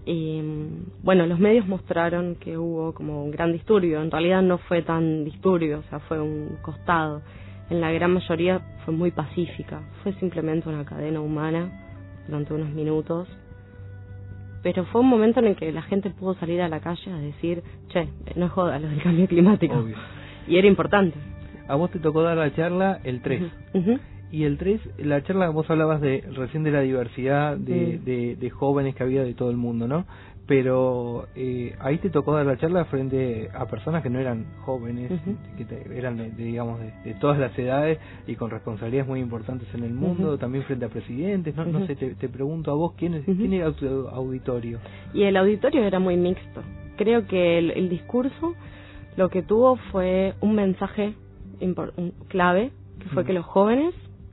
Y bueno, los medios mostraron que hubo como un gran disturbio. En realidad no fue tan disturbio, o sea, fue un costado. En la gran mayoría fue muy pacífica. Fue simplemente una cadena humana durante unos minutos. Pero fue un momento en el que la gente pudo salir a la calle a decir, che, no joda lo del cambio climático. Obvio. Y era importante. A vos te tocó dar la charla el tres. Uh-huh. Uh-huh. Y el tres, la charla, vos hablabas de recién de la diversidad de, mm. de, de jóvenes que había de todo el mundo, ¿no? Pero eh, ahí te tocó dar la charla frente a personas que no eran jóvenes, uh-huh. que te, eran, de, de, digamos, de, de todas las edades y con responsabilidades muy importantes en el mundo, uh-huh. también frente a presidentes, ¿no? Uh-huh. No sé, te, te pregunto a vos, ¿quién, es, uh-huh. ¿quién era tu auditorio? Y el auditorio era muy mixto. Creo que el, el discurso lo que tuvo fue un mensaje impor- un, clave, que fue uh-huh. que los jóvenes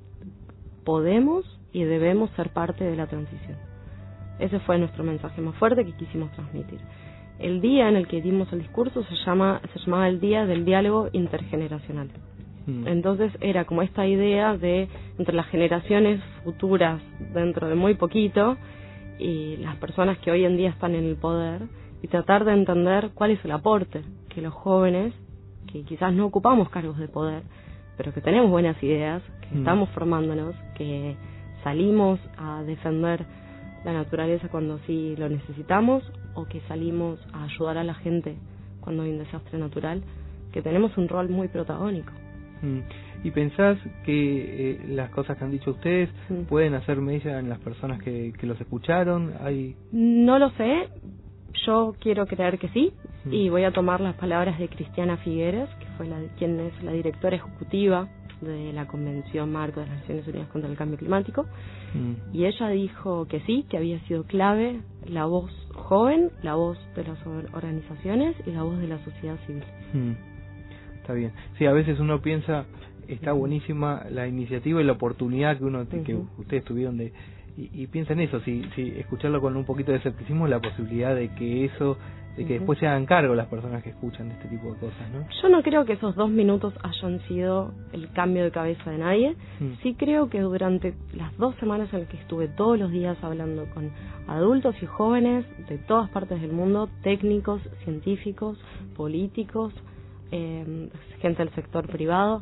podemos y debemos ser parte de la transición. Ese fue nuestro mensaje más fuerte que quisimos transmitir. El día en el que dimos el discurso se llama se llamaba el Día del Diálogo Intergeneracional. Mm. Entonces era como esta idea de entre las generaciones futuras dentro de muy poquito y las personas que hoy en día están en el poder y tratar de entender cuál es el aporte que los jóvenes, que quizás no ocupamos cargos de poder, pero que tenemos buenas ideas, que mm. estamos formándonos, que salimos a defender la naturaleza cuando sí lo necesitamos o que salimos a ayudar a la gente cuando hay un desastre natural, que tenemos un rol muy protagónico. Mm. ¿Y pensás que eh, las cosas que han dicho ustedes mm. pueden hacer mella en las personas que, que los escucharon? ¿Hay... No lo sé, yo quiero creer que sí, mm. y voy a tomar las palabras de Cristiana Figueres, que fue la, quien es la directora ejecutiva de la Convención Marco de las Naciones Unidas contra el Cambio Climático, mm. y ella dijo que sí, que había sido clave la voz joven, la voz de las organizaciones y la voz de la sociedad civil. Mm. Está bien. Sí, a veces uno piensa, está buenísima la iniciativa y la oportunidad que uno uh-huh. que ustedes tuvieron de y, y piensa en eso, si, si escucharlo con un poquito de escepticismo, la posibilidad de que eso de que uh-huh. después se hagan cargo las personas que escuchan este tipo de cosas, ¿no? Yo no creo que esos dos minutos hayan sido el cambio de cabeza de nadie. Mm. Sí creo que durante las dos semanas en las que estuve todos los días hablando con adultos y jóvenes de todas partes del mundo, técnicos, científicos, políticos, eh, gente del sector privado,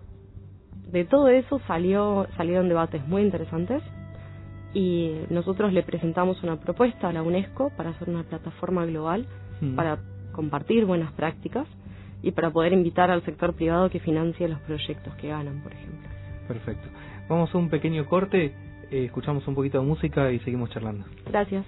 de todo eso salió salieron debates muy interesantes y nosotros le presentamos una propuesta a la UNESCO para hacer una plataforma global mm. para compartir buenas prácticas y para poder invitar al sector privado que financie los proyectos que ganan, por ejemplo. Perfecto. Vamos a un pequeño corte, eh, escuchamos un poquito de música y seguimos charlando. Gracias.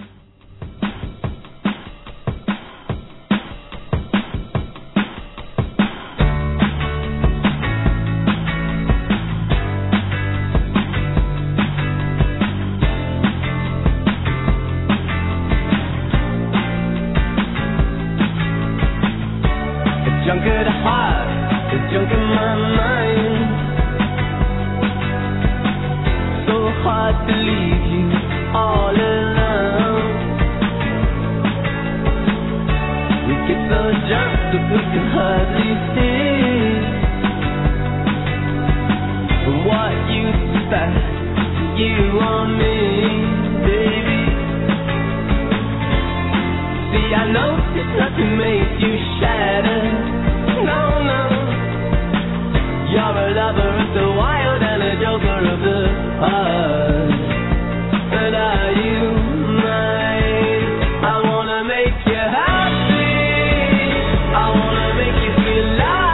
Junk at the heart, the junk in my mind. So hard to leave you all alone. We get so drunk that we can hardly see. From what you expect, you on me, baby. See, I know it's not to make you shatter. No, no. You're a lover of the wild and a joker of the heart. But are you mine? I wanna make you happy. I wanna make you feel alive.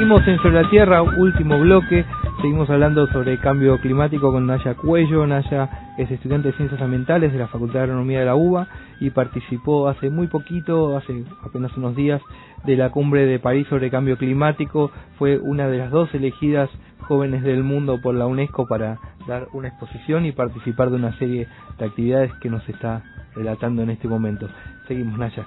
Seguimos en Sobre la Tierra, último bloque. Seguimos hablando sobre cambio climático con Naya Cuello. Naya es estudiante de Ciencias Ambientales de la Facultad de Agronomía de la UBA y participó hace muy poquito, hace apenas unos días, de la Cumbre de París sobre Cambio Climático. Fue una de las dos elegidas jóvenes del mundo por la UNESCO para dar una exposición y participar de una serie de actividades que nos está relatando en este momento. Seguimos, Naya.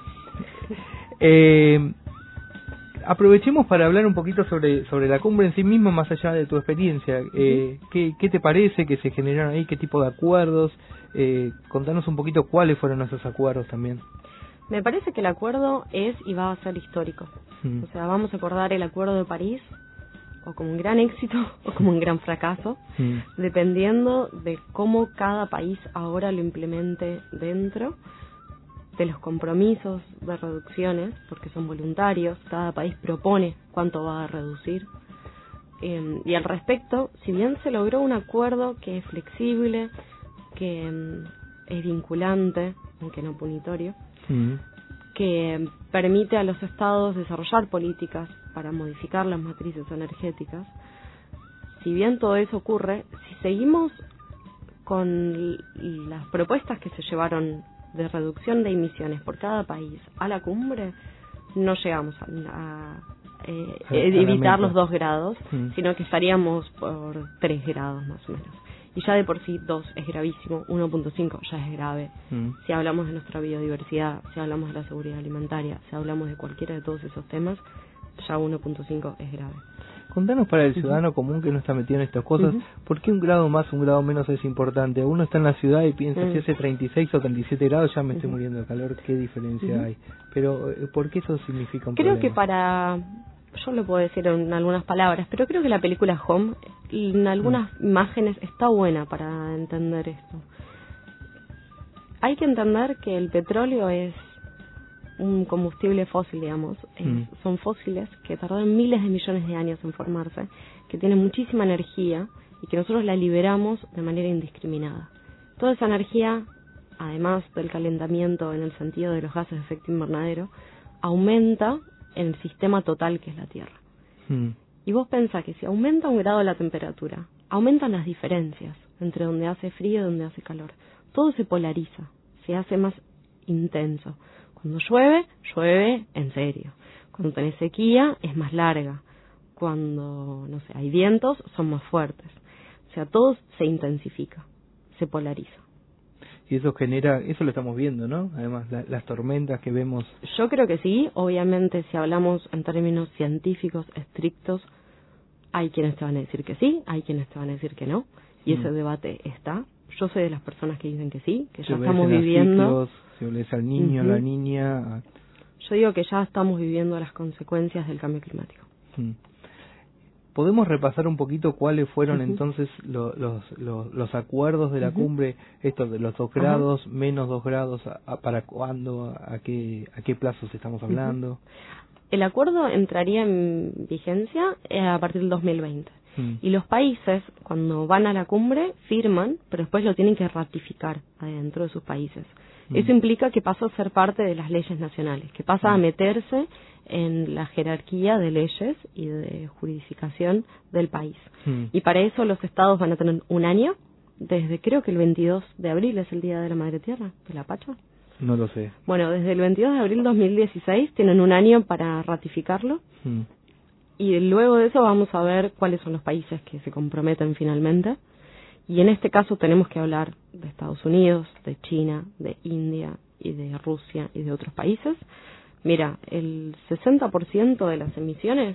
Eh... Aprovechemos para hablar un poquito sobre sobre la cumbre en sí misma, más allá de tu experiencia. Eh, ¿qué, ¿Qué te parece que se generaron ahí? ¿Qué tipo de acuerdos? Eh, contanos un poquito cuáles fueron esos acuerdos también. Me parece que el acuerdo es y va a ser histórico. Mm. O sea, vamos a acordar el Acuerdo de París o como un gran éxito o como un gran fracaso, mm. dependiendo de cómo cada país ahora lo implemente dentro de los compromisos de reducciones, porque son voluntarios, cada país propone cuánto va a reducir. Eh, y al respecto, si bien se logró un acuerdo que es flexible, que eh, es vinculante, aunque no punitorio, mm. que permite a los estados desarrollar políticas para modificar las matrices energéticas, si bien todo eso ocurre, si seguimos con las propuestas que se llevaron de reducción de emisiones por cada país a la cumbre, no llegamos a, a, eh, a evitar los dos grados, mm. sino que estaríamos por tres grados más o menos. Y ya de por sí dos es gravísimo, uno punto cinco ya es grave. Mm. Si hablamos de nuestra biodiversidad, si hablamos de la seguridad alimentaria, si hablamos de cualquiera de todos esos temas, ya uno punto cinco es grave. Contanos para el ciudadano uh-huh. común que no está metido en estas cosas, uh-huh. ¿por qué un grado más, un grado menos es importante? Uno está en la ciudad y piensa, uh-huh. si hace treinta y seis o treinta y siete grados ya me uh-huh. estoy muriendo de calor, ¿qué diferencia uh-huh. hay? Pero, ¿por qué eso significa un creo problema? Que para, yo lo puedo decir en algunas palabras, pero creo que la película Home, en algunas uh-huh. imágenes, está buena para entender esto. Hay que entender que el petróleo es un combustible fósil, digamos, es, mm. son fósiles que tardan miles de millones de años en formarse, que tienen muchísima energía y que nosotros la liberamos de manera indiscriminada. Toda esa energía, además del calentamiento en el sentido de los gases de efecto invernadero, aumenta en el sistema total que es la Tierra. Mm. Y vos pensás que si aumenta un grado la temperatura, aumentan las diferencias entre donde hace frío y donde hace calor. Todo se polariza, se hace más intenso. Cuando llueve, llueve en serio. Cuando tenés sequía, es más larga. Cuando, no sé, hay vientos, son más fuertes. O sea, todo se intensifica, se polariza. Y eso genera, eso lo estamos viendo, ¿no? Además, la, las tormentas que vemos. Yo creo que sí. Obviamente, si hablamos en términos científicos estrictos, hay quienes te van a decir que sí, hay quienes te van a decir que no. Y mm. ese debate está. Yo soy de las personas que dicen que sí, que ya estamos viviendo... Ciclos, si hables al niño, uh-huh. a la niña... Yo digo que ya estamos viviendo las consecuencias del cambio climático. Mm. ¿Podemos repasar un poquito cuáles fueron uh-huh. entonces lo, los, los los acuerdos de la uh-huh. cumbre, estos de los dos grados, uh-huh. menos dos grados, a, a, para cuándo, a qué a qué plazos estamos hablando? Uh-huh. El acuerdo entraría en vigencia eh, a partir del dos mil veinte. Y los países, cuando van a la cumbre, firman, pero después lo tienen que ratificar adentro de sus países. Mm. Eso implica que pasa a ser parte de las leyes nacionales, que pasa mm. a meterse en la jerarquía de leyes y de juridificación del país. Mm. Y para eso los estados van a tener un año, desde creo que el veintidós de abril es el Día de la Madre Tierra, de la Pacha. No lo sé. Bueno, desde el veintidós de abril de dos mil dieciséis tienen un año para ratificarlo. Mm. Y luego de eso vamos a ver cuáles son los países que se comprometen finalmente. Y en este caso tenemos que hablar de Estados Unidos, de China, de India y de Rusia y de otros países. Mira, el sesenta por ciento de las emisiones,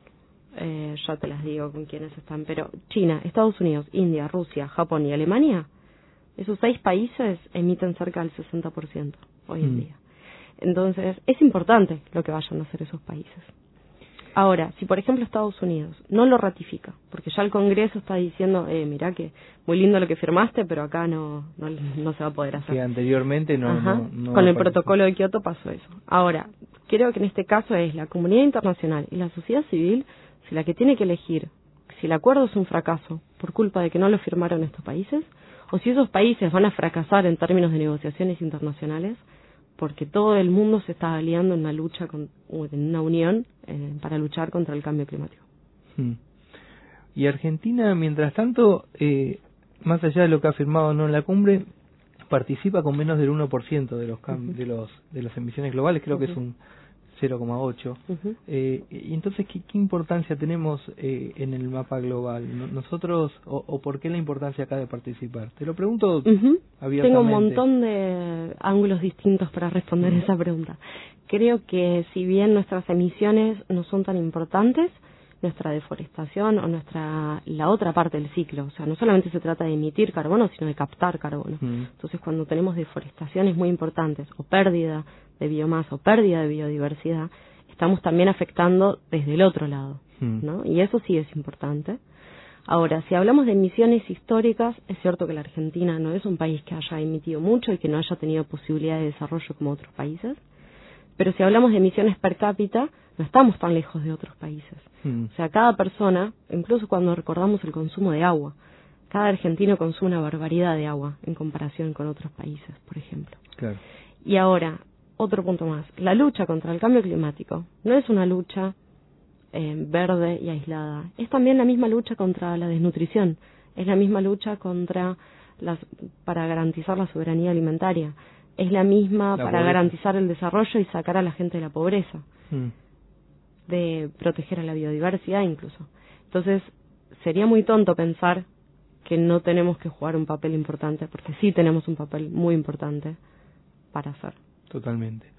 eh, ya te las digo con quiénes están, pero China, Estados Unidos, India, Rusia, Japón y Alemania, esos seis países emiten cerca del sesenta por ciento hoy en mm. día. Entonces, es importante lo que vayan a hacer esos países. Ahora, si por ejemplo Estados Unidos no lo ratifica, porque ya el Congreso está diciendo, eh, mirá que muy lindo lo que firmaste, pero acá no no, no se va a poder hacer. Que anteriormente no... Ajá. no, no Con el protocolo de Kioto pasó eso. Ahora, creo que en este caso es la comunidad internacional y la sociedad civil si la que tiene que elegir si el acuerdo es un fracaso por culpa de que no lo firmaron estos países, o si esos países van a fracasar en términos de negociaciones internacionales, porque todo el mundo se está aliando en una lucha, con, en una unión eh, para luchar contra el cambio climático. Hmm. Y Argentina, mientras tanto, eh, más allá de lo que ha firmado no en la cumbre, participa con menos del uno por ciento de los cam- uh-huh. de los de las emisiones globales, creo uh-huh. que es un cero coma ocho. Uh-huh. Eh, y entonces, ¿qué, qué importancia tenemos eh, en el mapa global? Nosotros, o, o por qué la importancia acá de participar? Te lo pregunto uh-huh. abiertamente. Tengo un montón de ángulos distintos para responder uh-huh. esa pregunta. Creo que si bien nuestras emisiones no son tan importantes, nuestra deforestación o nuestra la otra parte del ciclo, o sea, no solamente se trata de emitir carbono, sino de captar carbono. Mm. Entonces, cuando tenemos deforestaciones muy importantes o pérdida de biomasa o pérdida de biodiversidad, estamos también afectando desde el otro lado, mm. ¿no? Y eso sí es importante. Ahora, si hablamos de emisiones históricas, es cierto que la Argentina no es un país que haya emitido mucho y que no haya tenido posibilidad de desarrollo como otros países, pero si hablamos de emisiones per cápita, no estamos tan lejos de otros países. Mm. O sea, cada persona, incluso cuando recordamos el consumo de agua, cada argentino consume una barbaridad de agua en comparación con otros países, por ejemplo. Claro. Y ahora, otro punto más. La lucha contra el cambio climático no es una lucha eh, verde y aislada. Es también la misma lucha contra la desnutrición. Es la misma lucha contra las, para garantizar la soberanía alimentaria. Es la misma la para pobreza. Garantizar el desarrollo y sacar a la gente de la pobreza. Mm. De proteger a la biodiversidad incluso. Entonces, sería muy tonto pensar que no tenemos que jugar un papel importante, porque sí tenemos un papel muy importante para hacer. Totalmente.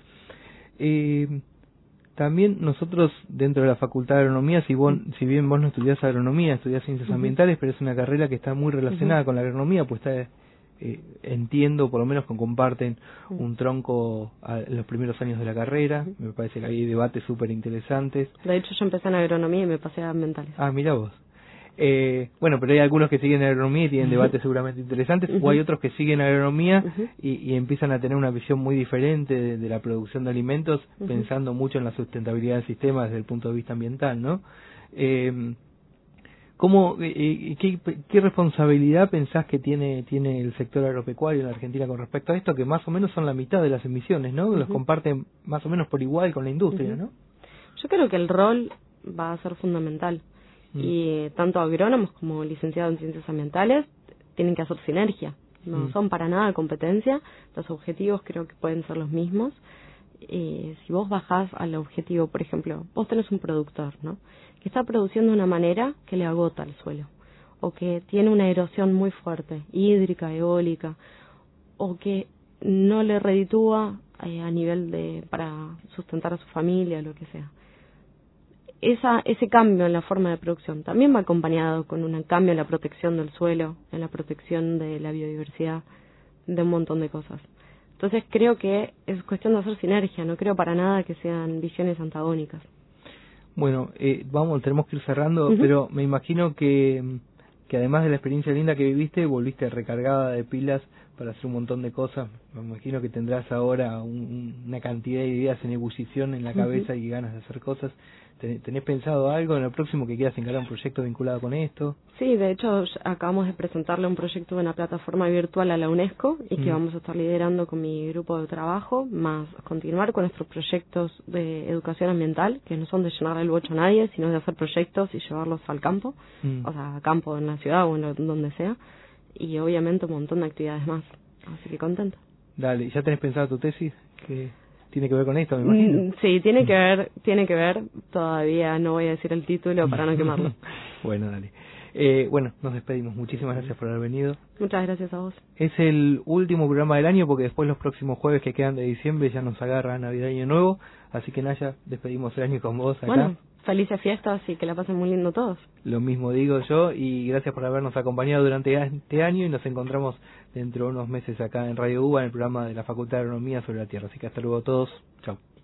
Eh, también nosotros, dentro de la Facultad de Agronomía, si, vos, si bien vos no estudiás agronomía, estudiás ciencias uh-huh. ambientales, pero es una carrera que está muy relacionada uh-huh. con la agronomía, pues está... Eh, entiendo, por lo menos, que comparten un tronco a, en los primeros años de la carrera. Me parece que hay debates súper interesantes. De hecho, yo empecé en agronomía y me pasé a ambientales. Ah, mira vos. Eh, bueno, pero hay algunos que siguen agronomía y tienen debates seguramente interesantes, uh-huh. o hay otros que siguen agronomía uh-huh. y, y empiezan a tener una visión muy diferente de, de la producción de alimentos, uh-huh. pensando mucho en la sustentabilidad del sistema desde el punto de vista ambiental, ¿no? Eh, ¿Cómo, eh, qué, qué responsabilidad pensás que tiene tiene el sector agropecuario en la Argentina con respecto a esto, que más o menos son la mitad de las emisiones, ¿no? Uh-huh. Los comparten más o menos por igual con la industria, uh-huh. ¿no? Yo creo que el rol va a ser fundamental. Uh-huh. Y tanto agrónomos como licenciados en ciencias ambientales tienen que hacer sinergia. No uh-huh. son para nada competencia. Los objetivos creo que pueden ser los mismos. Eh, si vos bajás al objetivo, por ejemplo, vos tenés un productor, ¿no? Que está produciendo de una manera que le agota el suelo, o que tiene una erosión muy fuerte, hídrica, eólica, o que no le reditúa eh, a nivel de para sustentar a su familia, lo que sea. Esa, ese cambio en la forma de producción también va acompañado con un cambio en la protección del suelo, en la protección de la biodiversidad, de un montón de cosas. Entonces creo que es cuestión de hacer sinergia, no creo para nada que sean visiones antagónicas. Bueno, eh, vamos, tenemos que ir cerrando, uh-huh. pero me imagino que, que además de la experiencia linda que viviste, volviste recargada de pilas para hacer un montón de cosas. Me imagino que tendrás ahora un, una cantidad de ideas en ebullición en la cabeza uh-huh. y ganas de hacer cosas. ¿Tenés pensado algo en el próximo que quieras encarar un proyecto vinculado con esto? Sí, de hecho acabamos de presentarle un proyecto de una plataforma virtual a la UNESCO y que mm. vamos a estar liderando con mi grupo de trabajo, más continuar con nuestros proyectos de educación ambiental, que no son de llenar el bocho a nadie, sino de hacer proyectos y llevarlos al campo, mm. o sea, a campo en la ciudad o en lo, donde sea, y obviamente un montón de actividades más, así que contento. Dale, ¿ya tenés pensado tu tesis? ¿Qué tiene que ver con esto, me imagino? Sí, tiene que ver, tiene que ver, todavía no voy a decir el título para no quemarlo. Bueno, dale. Eh, bueno, nos despedimos. Muchísimas gracias por haber venido. Muchas gracias a vos. Es el último programa del año porque después los próximos jueves que quedan de diciembre ya nos agarra Navidad y Año Nuevo. Así que Naya, despedimos el año con vos acá. Bueno, felices fiestas y que la pasen muy lindo todos. Lo mismo digo yo y gracias por habernos acompañado durante este año y nos encontramos dentro de unos meses acá en Radio U B A en el programa de la Facultad de Agronomía sobre la Tierra. Así que hasta luego a todos. Chao.